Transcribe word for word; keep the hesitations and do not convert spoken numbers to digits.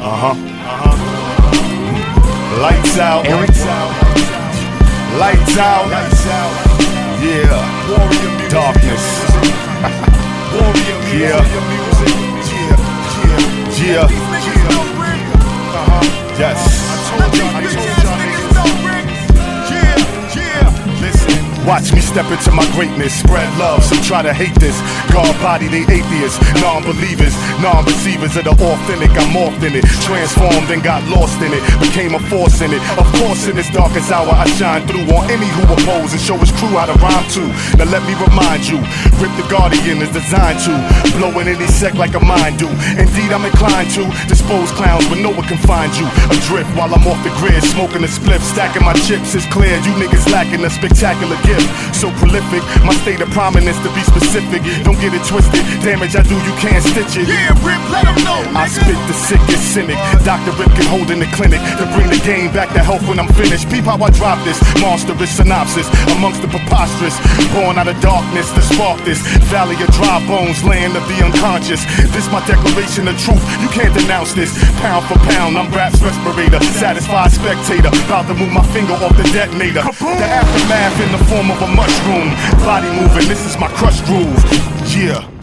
Uh-huh. Uh-huh. Lights out. Lights out. Lights out. Lights out. Yeah. Darkness. Yeah. Yeah. Yeah. Uh-huh. Yes. Watch me step into my greatness, spread love, some try to hate this. God body, they atheists, non-believers, non-receivers of the authentic. I'm off in it, transformed and got lost in it, became a force in it. Of course in this darkest hour I shine through on any who oppose and show his crew how to rhyme too. Now let me remind you, Rip the Guardian is designed to blow in any sect like a mine do. Indeed I'm inclined to dispose clowns when no one can find you. Adrift while I'm off the grid, smoking a spliff, stacking my chips. It's clear you niggas lacking a spectacular gift. So prolific, my state of prominence to be specific. Don't get it twisted, damage I do you can't stitch it. Yeah, Rip, let them know. I spit the sickest cynic, Doctor Ripken holding the clinic to bring the game back to health when I'm finished. Peep how I drop this monstrous synopsis amongst the preposterous. Born out of darkness to spark this valley of dry bones, land of the unconscious. This my declaration of truth, you can't denounce this. Pound for pound, I'm rap's respirator, satisfied spectator, about to move my finger off the detonator. The aftermath in the form of a mushroom, body moving, this is my crush groove. Yeah.